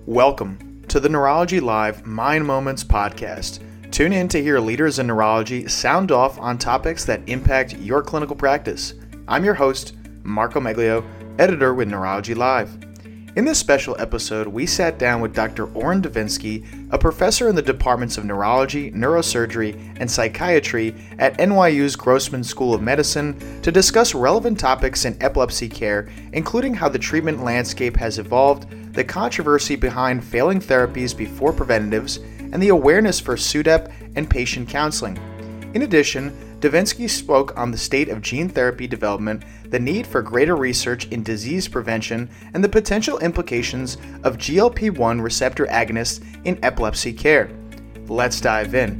Welcome to the Neurology Live Mind Moments podcast. Tune in to hear leaders in neurology sound off on topics that impact your clinical practice. I'm your host, Marco Meglio, editor with Neurology Live. In this special episode, we sat down with Dr. Orrin Devinsky, a professor in the departments of neurology, neurosurgery, and psychiatry at NYU's Grossman School of Medicine, to discuss relevant topics in epilepsy care, including how the treatment landscape has evolved, the controversy behind failing therapies before preventatives, and the awareness for SUDEP and patient counseling. In addition, Devinsky spoke on the state of gene therapy development, the need for greater research in disease prevention, and the potential implications of GLP-1 receptor agonists in epilepsy care. Let's dive in.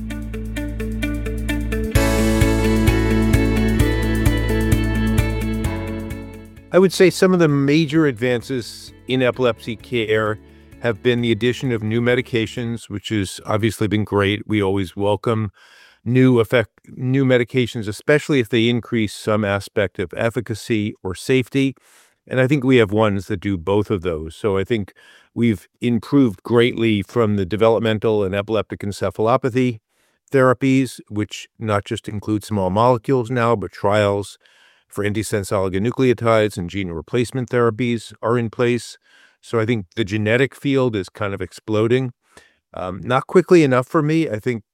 I would say some of the major advances in epilepsy care have been the addition of new medications, which has obviously been great. We always welcome new medications, especially if they increase some aspect of efficacy or safety. And I think we have ones that do both of those. So I think we've improved greatly from the developmental and epileptic encephalopathy therapies, which not just include small molecules now, but trials for antisense oligonucleotides and gene replacement therapies are in place. So I think the genetic field is kind of exploding. Not quickly enough for me. I think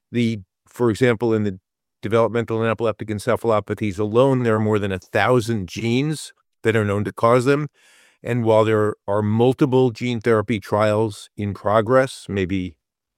for example, in the developmental and epileptic encephalopathies alone, there are more than 1,000 genes that are known to cause them. And while there are multiple gene therapy trials in progress, maybe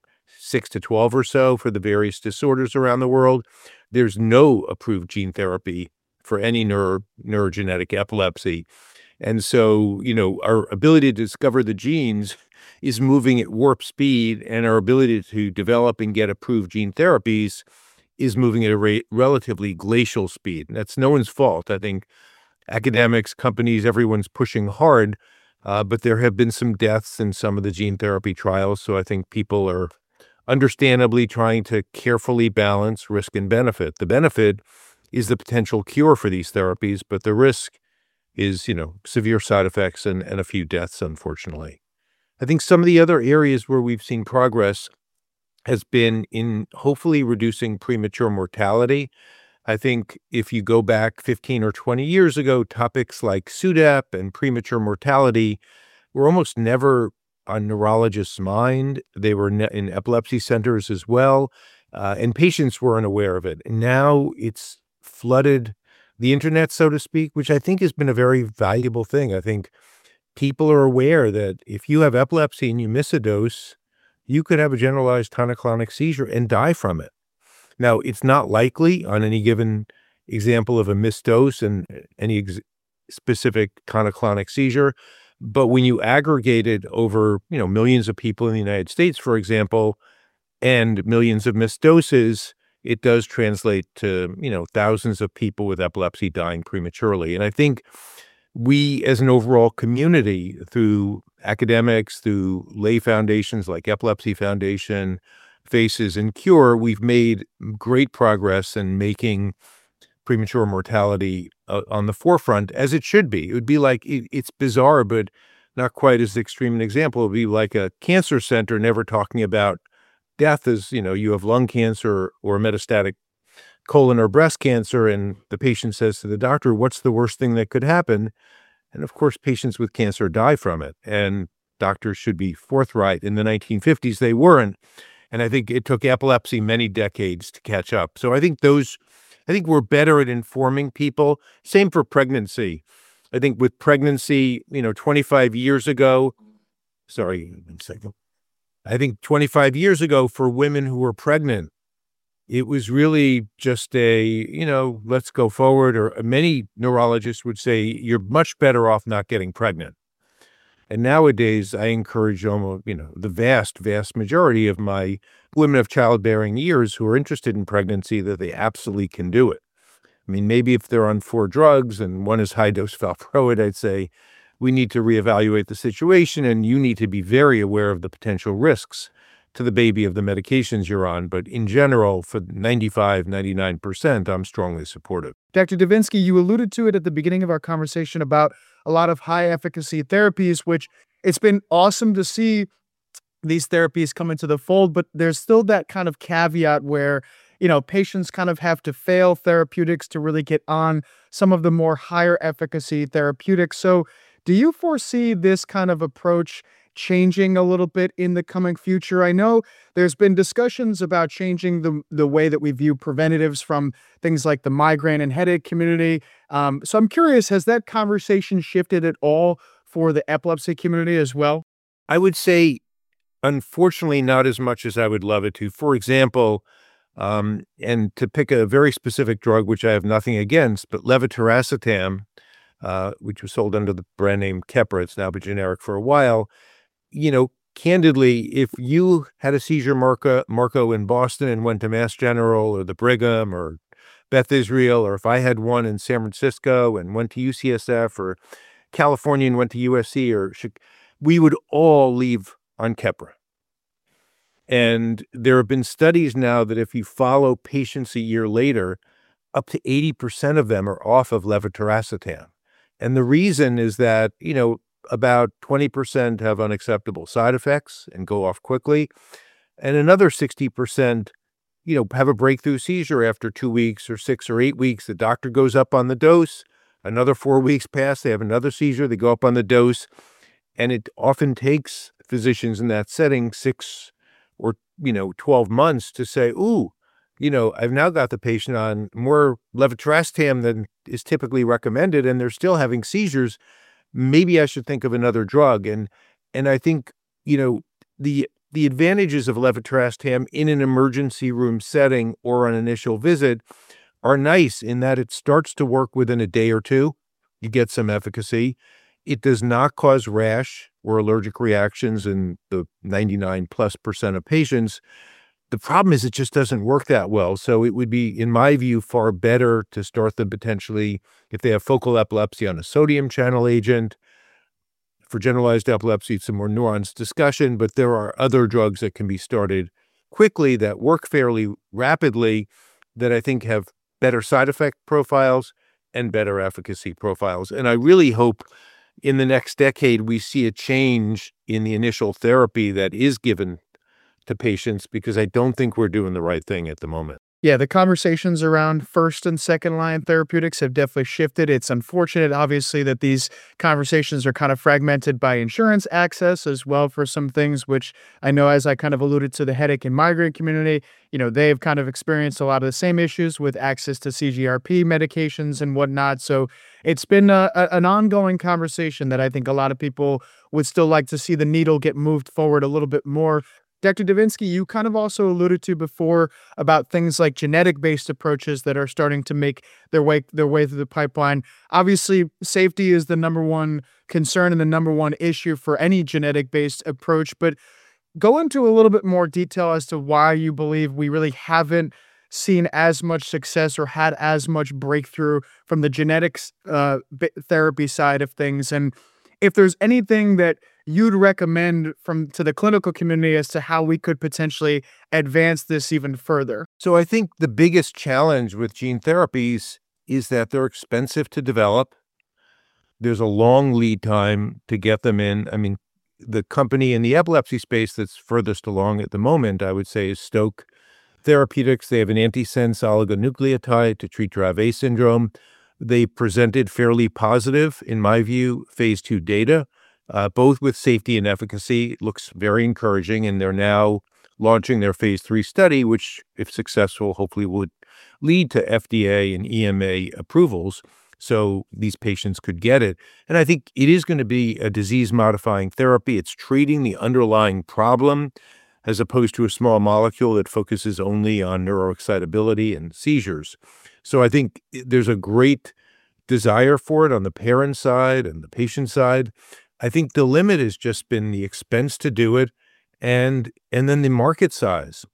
6 to 12 or so for the various disorders around the world, there's no approved gene therapy for any neurogenetic epilepsy. And so, our ability to discover the genes is moving at warp speed, and our ability to develop and get approved gene therapies is moving at a relatively glacial speed. And that's no one's fault. I think academics, companies, everyone's pushing hard, but there have been some deaths in some of the gene therapy trials. So I think people are understandably trying to carefully balance risk and benefit. The benefit is the potential cure for these therapies, but the risk is, severe side effects and a few deaths, unfortunately. I think some of the other areas where we've seen progress has been in hopefully reducing premature mortality. I think if you go back 15 or 20 years ago, topics like SUDEP and premature mortality were almost never on neurologists' mind. They were in epilepsy centers as well, and patients weren't aware of it. And now it's flooded the internet, so to speak, which I think has been a very valuable thing. I think people are aware that if you have epilepsy and you miss a dose, you could have a generalized tonic-clonic seizure and die from it. Now, it's not likely on any given example of a missed dose and any specific tonic-clonic seizure, but when you aggregate it over, millions of people in the United States, for example, and millions of missed doses, it does translate to, thousands of people with epilepsy dying prematurely. And I think we as an overall community, through academics, through lay foundations like Epilepsy Foundation, FACES, and CURE, we've made great progress in making premature mortality on the forefront, as it should be. It would be like, it's bizarre, but not quite as extreme an example. It would be like a cancer center never talking about death as, you have lung cancer or metastatic colon or breast cancer, and the patient says to the doctor, what's the worst thing that could happen? And of course, patients with cancer die from it. And doctors should be forthright. In the 1950s, they weren't. And I think it took epilepsy many decades to catch up. So I think we're better at informing people. Same for pregnancy. I think with pregnancy, 25 years ago, I think 25 years ago for women who were pregnant, it was really just let's go forward, or many neurologists would say, you're much better off not getting pregnant. And nowadays, I encourage almost, the vast, vast majority of my women of childbearing years who are interested in pregnancy, that they absolutely can do it. I mean, maybe if they're on 4 drugs and one is high-dose valproate, I'd say, we need to reevaluate the situation, and you need to be very aware of the potential risks to the baby of the medications you're on. But in general, for 95, 99%, I'm strongly supportive. Dr. Devinsky, you alluded to it at the beginning of our conversation about a lot of high efficacy therapies, which it's been awesome to see these therapies come into the fold, but there's still that kind of caveat where, patients kind of have to fail therapeutics to really get on some of the more higher efficacy therapeutics. So, do you foresee this kind of approach changing a little bit in the coming future? I know there's been discussions about changing the way that we view preventatives from things like the migraine and headache community. So I'm curious, has that conversation shifted at all for the epilepsy community as well? I would say, unfortunately, not as much as I would love it to. For example, and to pick a very specific drug, which I have nothing against, but levetiracetam, which was sold under the brand name Keppra, it's now been generic for a while. Candidly, if you had a seizure, Marco, in Boston and went to Mass General or the Brigham or Beth Israel, or if I had one in San Francisco and went to UCSF or California and went to USC, we would all leave on Keppra. And there have been studies now that if you follow patients a year later, up to 80% of them are off of levetiracetam. And the reason is that, about 20% have unacceptable side effects and go off quickly. And another 60%, have a breakthrough seizure after 2 weeks or 6 or 8 weeks. The doctor goes up on the dose. Another 4 weeks pass, they have another seizure, they go up on the dose. And it often takes physicians in that setting 6 or 12 months to say, ooh, I've now got the patient on more levetiracetam than is typically recommended, and they're still having seizures. Maybe I should think of another drug. And I think, the advantages of levetiracetam in an emergency room setting or an initial visit are nice in that it starts to work within a day or two. You get some efficacy. It does not cause rash or allergic reactions in the 99+% of patients. The problem is it just doesn't work that well. So it would be, in my view, far better to start them potentially, if they have focal epilepsy, on a sodium channel agent. For generalized epilepsy, it's a more nuanced discussion, but there are other drugs that can be started quickly that work fairly rapidly that I think have better side effect profiles and better efficacy profiles. And I really hope in the next decade we see a change in the initial therapy that is given to patients, because I don't think we're doing the right thing at the moment. Yeah, the conversations around first and second line therapeutics have definitely shifted. It's unfortunate, obviously, that these conversations are kind of fragmented by insurance access as well for some things, which I know, as I kind of alluded to the headache and migraine community, they've kind of experienced a lot of the same issues with access to CGRP medications and whatnot. So it's been an ongoing conversation that I think a lot of people would still like to see the needle get moved forward a little bit more. Dr. Devinsky, you kind of also alluded to before about things like genetic-based approaches that are starting to make their way through the pipeline. Obviously, safety is the number one concern and the number one issue for any genetic-based approach, but go into a little bit more detail as to why you believe we really haven't seen as much success or had as much breakthrough from the genetics therapy side of things, and if there's anything that you'd recommend to the clinical community as to how we could potentially advance this even further. So I think the biggest challenge with gene therapies is that they're expensive to develop. There's a long lead time to get them in. I mean, the company in the epilepsy space that's furthest along at the moment, I would say, is Stoke Therapeutics. They have an antisense oligonucleotide to treat Dravet syndrome. They presented fairly positive, in my view, phase 2 data, both with safety and efficacy. It looks very encouraging, and they're now launching their phase 3 study, which, if successful, hopefully would lead to FDA and EMA approvals so these patients could get it. And I think it is going to be a disease-modifying therapy. It's treating the underlying problem as opposed to a small molecule that focuses only on neuroexcitability and seizures. So I think there's a great desire for it on the parent side and the patient side. I think the limit has just been the expense to do it and then the market size.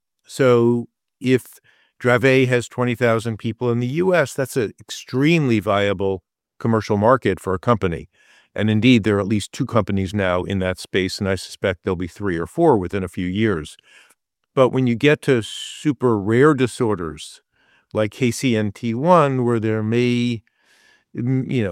So if Dravet has 20,000 people in the US, that's an extremely viable commercial market for a company. And indeed, there are at least 2 companies now in that space, and I suspect there'll be 3 or 4 within a few years. But when you get to super rare disorders like KCNT1, where there may,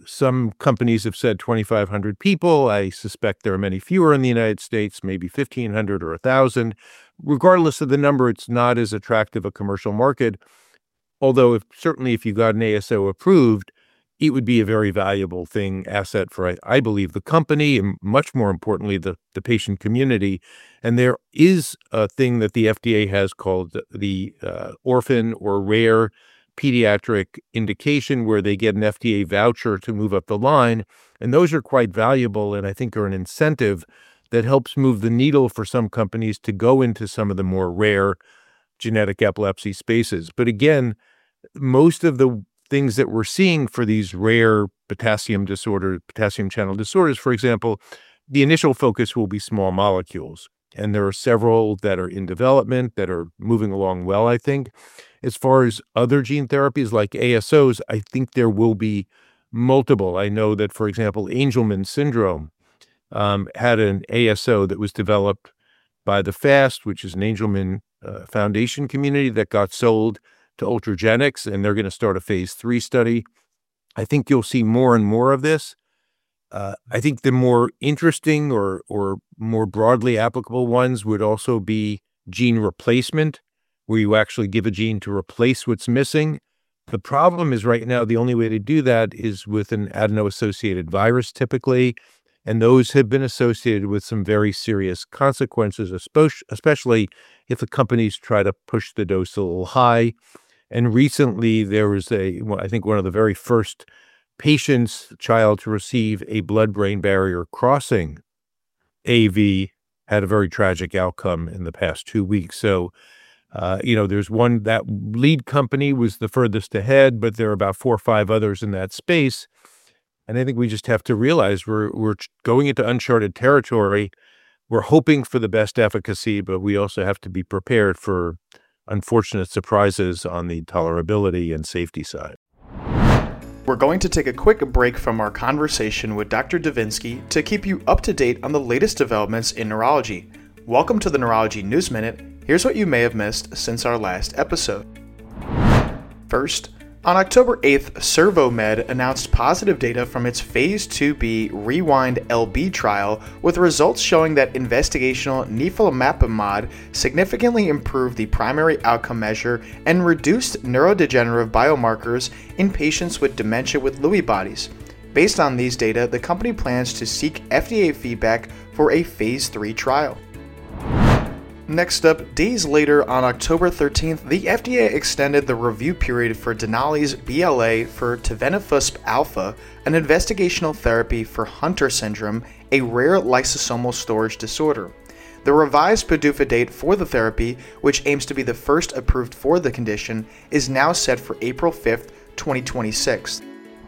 some companies have said 2,500 people. I suspect there are many fewer in the United States, maybe 1,500 or 1,000. Regardless of the number, it's not as attractive a commercial market. Although certainly if you got an ASO approved, it would be a very valuable asset for, I believe, the company and much more importantly, the patient community. And there is a thing that the FDA has called the orphan or rare pediatric indication where they get an FDA voucher to move up the line. And those are quite valuable and I think are an incentive that helps move the needle for some companies to go into some of the more rare genetic epilepsy spaces. But again, most of the things that we're seeing for these rare potassium channel disorders, for example, the initial focus will be small molecules. And there are several that are in development that are moving along well, I think. As far as other gene therapies like ASOs, I think there will be multiple. I know that, for example, Angelman syndrome had an ASO that was developed by the FAST, which is an Angelman Foundation community that got sold to Ultragenyx, and they're going to start a phase 3 study. I think you'll see more and more of this. I think the more interesting or more broadly applicable ones would also be gene replacement, where you actually give a gene to replace what's missing. The problem is right now the only way to do that is with an adeno-associated virus typically, and those have been associated with some very serious consequences, especially if the companies try to push the dose a little high. And recently there was I think one of the very first child to receive a blood-brain barrier crossing AV had a very tragic outcome in the past 2 weeks. So, there's one, that lead company was the furthest ahead, but there are about 4 or 5 others in that space. And I think we just have to realize we're going into uncharted territory. We're hoping for the best efficacy, but we also have to be prepared for unfortunate surprises on the tolerability and safety side. We're going to take a quick break from our conversation with Dr. Devinsky to keep you up to date on the latest developments in neurology. Welcome to the Neurology News Minute. Here's what you may have missed since our last episode. First, on October 8th, Servomed announced positive data from its Phase 2b REWIND-LB trial with results showing that investigational neflamapimod significantly improved the primary outcome measure and reduced neurodegenerative biomarkers in patients with dementia with Lewy bodies. Based on these data, the company plans to seek FDA feedback for a Phase 3 trial. Next up, days later on October 13th, the FDA extended the review period for Denali's BLA for Tebentafusp alfa, an investigational therapy for Hunter syndrome, a rare lysosomal storage disorder. The revised PDUFA date for the therapy, which aims to be the first approved for the condition, is now set for April 5th, 2026.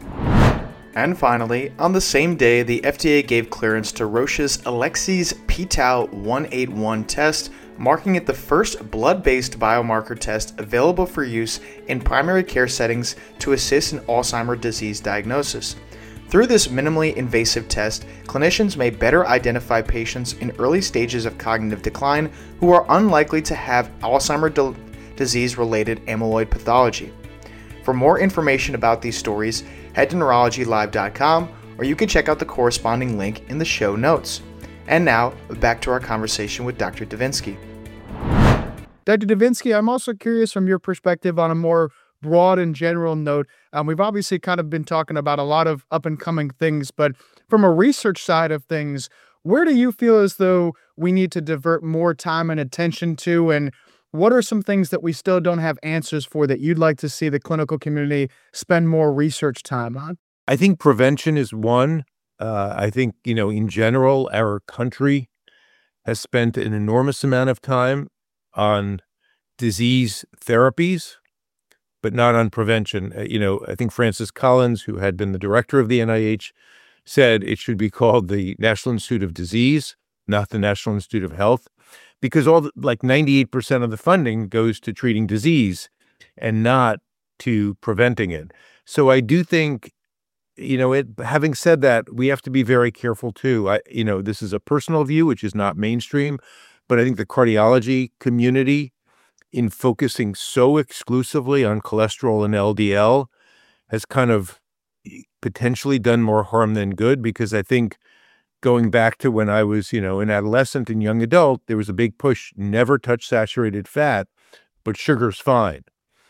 And finally, on the same day, the FDA gave clearance to Roche's Elecsys p-Tau 181 test, marking it the first blood-based biomarker test available for use in primary care settings to assist in Alzheimer's disease diagnosis. Through this minimally invasive test, clinicians may better identify patients in early stages of cognitive decline who are unlikely to have Alzheimer's disease-related amyloid pathology. For more information about these stories, head to neurologylive.com, or you can check out the corresponding link in the show notes. And now, back to our conversation with Dr. Devinsky. Dr. Devinsky, I'm also curious from your perspective on a more broad and general note. We've obviously kind of been talking about a lot of up-and-coming things, but from a research side of things, where do you feel as though we need to divert more time and attention to, and what are some things that we still don't have answers for that you'd like to see the clinical community spend more research time on? I think prevention is one. I think, in general, our country has spent an enormous amount of time on disease therapies, but not on prevention. I think Francis Collins, who had been the director of the NIH, said it should be called the National Institute of Disease, not the National Institute of Health, because 98% of the funding goes to treating disease and not to preventing it. So I do think, having said that, we have to be very careful too. This is a personal view, which is not mainstream, but I think the cardiology community, in focusing so exclusively on cholesterol and LDL, has kind of potentially done more harm than good, because I think going back to when I was, an adolescent and young adult, there was a big push, never touch saturated fat, but sugar's fine.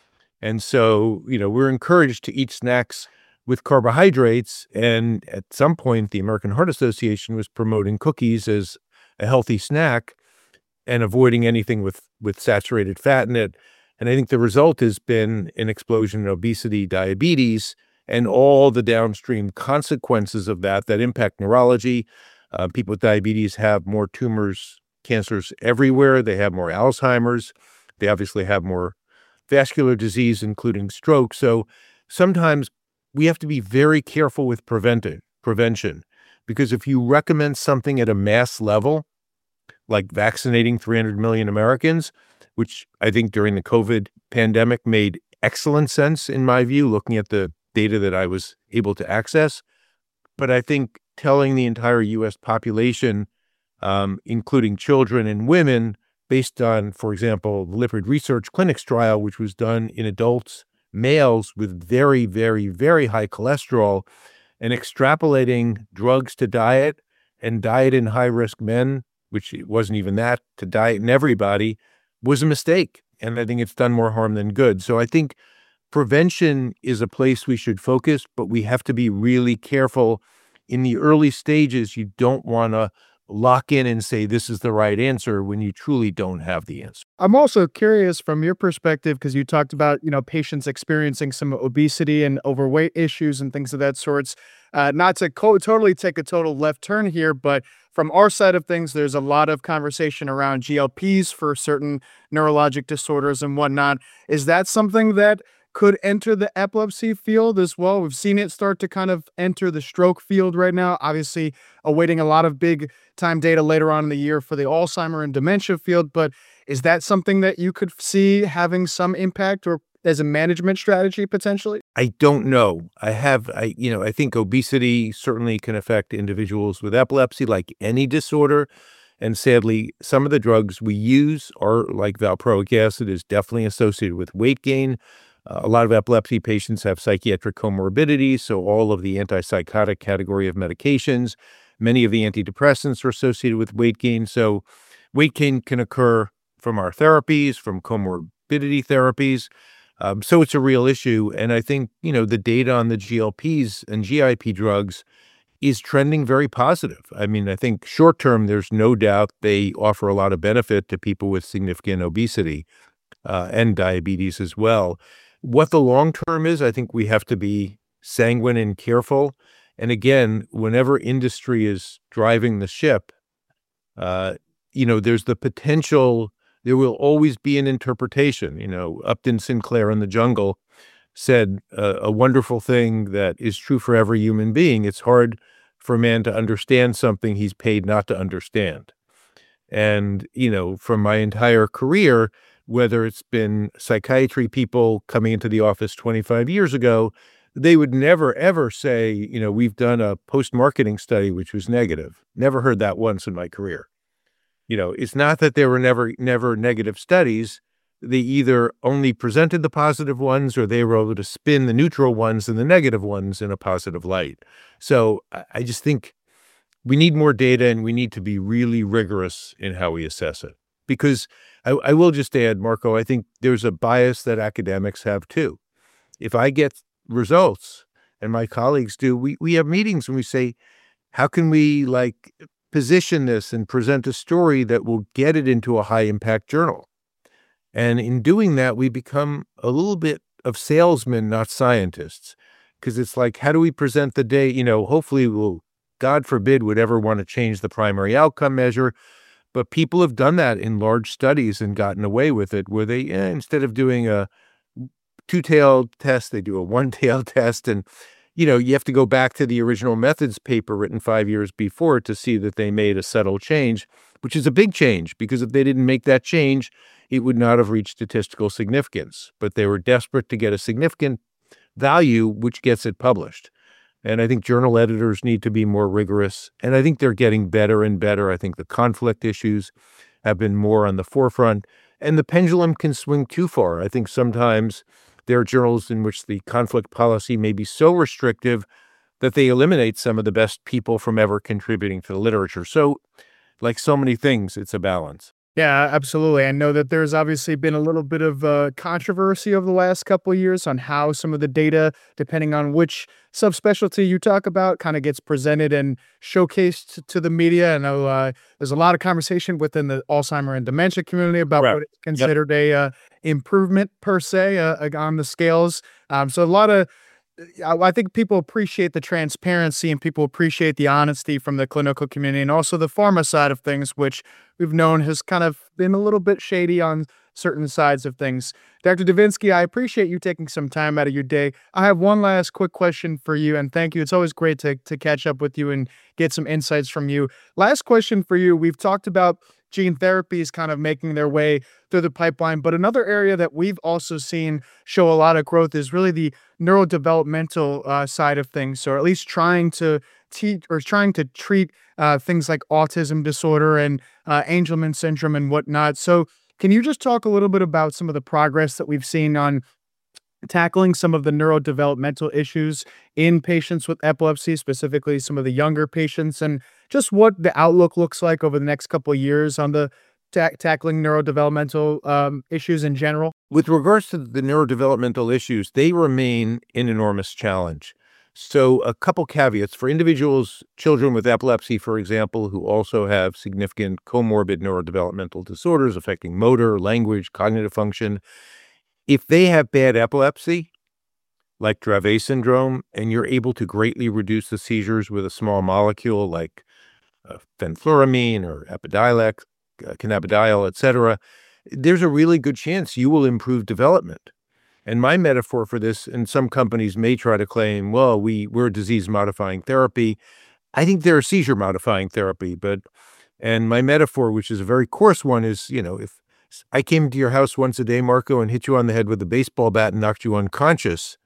And so, we're encouraged to eat snacks with carbohydrates. And at some point, the American Heart Association was promoting cookies as a healthy snack and avoiding anything with saturated fat in it. And I think the result has been an explosion in obesity, diabetes, and all the downstream consequences of that impact neurology. People with diabetes have more tumors, cancers everywhere. They have more Alzheimer's. They obviously have more vascular disease, including stroke. So sometimes we have to be very careful with prevention, because if you recommend something at a mass level, like vaccinating 300 million Americans, which I think during the COVID pandemic made excellent sense in my view, looking at the data that I was able to access. But I think telling the entire U.S. population, including children and women, based on, for example, the Lipid Research Clinics trial, which was done in adults, males with very, very, very high cholesterol, and extrapolating drugs to diet and diet in high-risk men, which it wasn't even that, to diet in everybody, was a mistake. And I think it's done more harm than good. So I think prevention is a place we should focus, but we have to be really careful. In the early stages, you don't want to lock in and say this is the right answer when you truly don't have the answer. I'm also curious from your perspective, because you talked about, patients experiencing some obesity and overweight issues and things of that sorts. Not to totally take a total left turn here, but from our side of things, there's a lot of conversation around GLPs for certain neurologic disorders and whatnot. Is that something that could enter the epilepsy field as well? We've seen it start to kind of enter the stroke field right now, obviously awaiting a lot of big time data later on in the year for the Alzheimer and dementia field. But is that something that you could see having some impact or as a management strategy potentially? I don't know. I think obesity certainly can affect individuals with epilepsy like any disorder. And sadly, some of the drugs we use are like valproic acid is definitely associated with weight gain. A lot of epilepsy patients have psychiatric comorbidities, so all of the antipsychotic category of medications, many of the antidepressants are associated with weight gain. So weight gain can occur from our therapies, from comorbidity therapies. So it's a real issue. And I think, the data on the GLPs and GIP drugs is trending very positive. I mean, I think short term, there's no doubt they offer a lot of benefit to people with significant obesity and diabetes as well. What the long term is, I think we have to be sanguine and careful. And again, whenever industry is driving the ship, there's the potential, there will always be an interpretation. Upton Sinclair in The Jungle said a wonderful thing that is true for every human being. It's hard for a man to understand something he's paid not to understand. And, from my entire career, whether it's been psychiatry people coming into the office 25 years ago, they would never, ever say, we've done a post-marketing study which was negative. Never heard that once in my career. It's not that there were never negative studies. They either only presented the positive ones or they were able to spin the neutral ones and the negative ones in a positive light. So I just think we need more data and we need to be really rigorous in how we assess it. Because I will just add, Marco, I think there's a bias that academics have too. If I get results, and my colleagues do, we have meetings and we say, how can we position this and present a story that will get it into a high impact journal? And in doing that, we become a little bit of salesmen, not scientists, because it's like, how do we present the data? Hopefully we'll, God forbid, would ever want to change the primary outcome measure. But people have done that in large studies and gotten away with it, where they, instead of doing a two-tailed test, they do a one-tailed test. And, you have to go back to the original methods paper written 5 years before to see that they made a subtle change, which is a big change, because if they didn't make that change, it would not have reached statistical significance. But they were desperate to get a significant value, which gets it published. And I think journal editors need to be more rigorous. And I think they're getting better and better. I think the conflict issues have been more on the forefront. And the pendulum can swing too far. I think sometimes there are journals in which the conflict policy may be so restrictive that they eliminate some of the best people from ever contributing to the literature. So, like so many things, it's a balance. Yeah, absolutely. I know that there's obviously been a little bit of controversy over the last couple of years on how some of the data, depending on which subspecialty you talk about, kind of gets presented and showcased to the media. I know there's a lot of conversation within the Alzheimer and dementia community about what is considered a improvement per se on the scales. So a lot of I think people appreciate the transparency and people appreciate the honesty from the clinical community and also the pharma side of things, which we've known has kind of been a little bit shady on certain sides of things. Dr. Devinsky, I appreciate you taking some time out of your day. I have one last quick question for you, and thank you. It's always great to catch up with you and get some insights from you. Last question for you. We've talked about gene therapies kind of making their way through the pipeline, but another area that we've also seen show a lot of growth is really the neurodevelopmental side of things, or at least trying to treat things like autism disorder and Angelman syndrome and whatnot. So can you just talk a little bit about some of the progress that we've seen on tackling some of the neurodevelopmental issues in patients with epilepsy, specifically some of the younger patients, and just what the outlook looks like over the next couple of years on the tackling neurodevelopmental issues in general? With regards to the neurodevelopmental issues, they remain an enormous challenge. So a couple caveats for individuals, children with epilepsy, for example, who also have significant comorbid neurodevelopmental disorders affecting motor, language, cognitive function. If they have bad epilepsy, like Dravet syndrome, and you're able to greatly reduce the seizures with a small molecule like fenfluramine or Epidiolex, cannabidiol, etc., there's a really good chance you will improve development. And my metaphor for this, and some companies may try to claim, well, we're disease-modifying therapy. I think they're seizure-modifying therapy. And my metaphor, which is a very coarse one, is, if I came to your house once a day, Marco, and hit you on the head with a baseball bat and knocked you unconscious,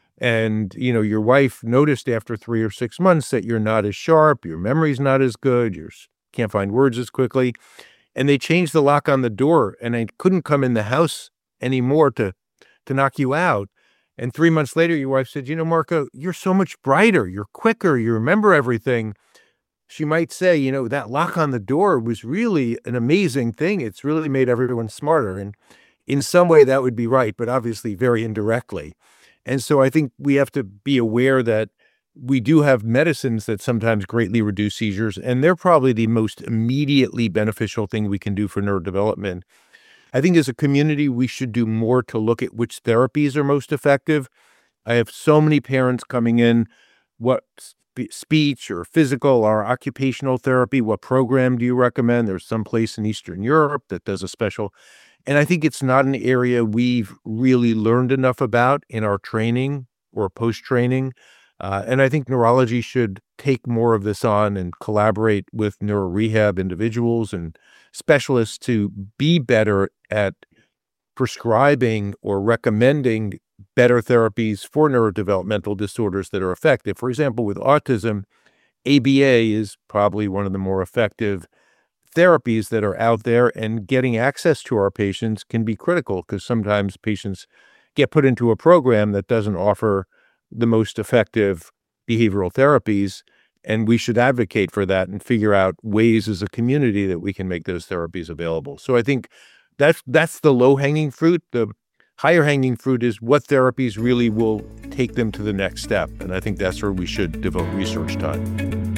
and, your wife noticed after 3 or 6 months that you're not as sharp, your memory's not as good, you can't find words as quickly, and they changed the lock on the door, and I couldn't come in the house anymore to knock you out. And 3 months later, your wife said, Marco, you're so much brighter, you're quicker, you remember everything. She might say, that lock on the door was really an amazing thing. It's really made everyone smarter. And in some way that would be right, but obviously very indirectly. And so I think we have to be aware that we do have medicines that sometimes greatly reduce seizures, and they're probably the most immediately beneficial thing we can do for neurodevelopment. I think as a community, we should do more to look at which therapies are most effective. I have so many parents coming in, what speech or physical or occupational therapy, what program do you recommend? There's some place in Eastern Europe that does a special. And I think it's not an area we've really learned enough about in our training or post-training. And I think neurology should take more of this on and collaborate with neurorehab individuals and specialists to be better at prescribing or recommending better therapies for neurodevelopmental disorders that are effective. For example, with autism, ABA is probably one of the more effective therapies that are out there, and getting access to our patients can be critical because sometimes patients get put into a program that doesn't offer the most effective behavioral therapies, and we should advocate for that and figure out ways as a community that we can make those therapies available. So I think that's the low-hanging fruit. The higher-hanging fruit is what therapies really will take them to the next step, and I think that's where we should devote research time.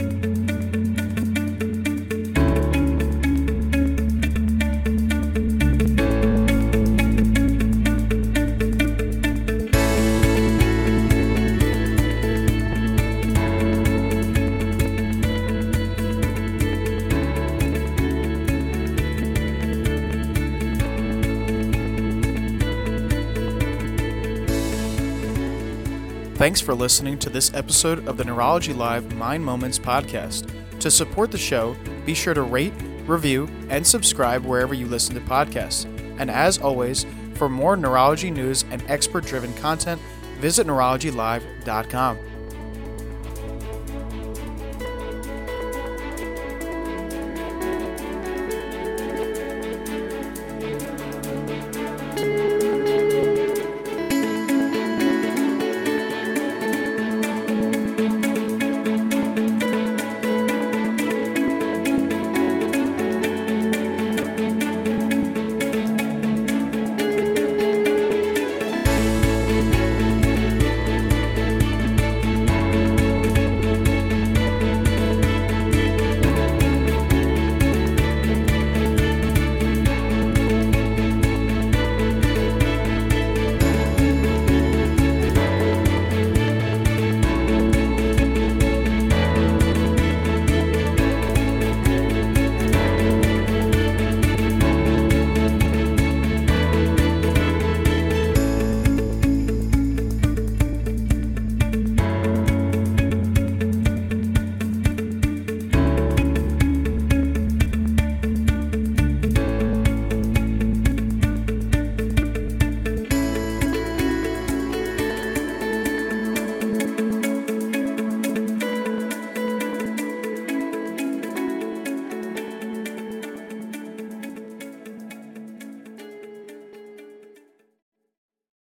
Thanks for listening to this episode of the Neurology Live Mind Moments podcast. To support the show, be sure to rate, review, and subscribe wherever you listen to podcasts. And as always, for more neurology news and expert-driven content, visit neurologylive.com.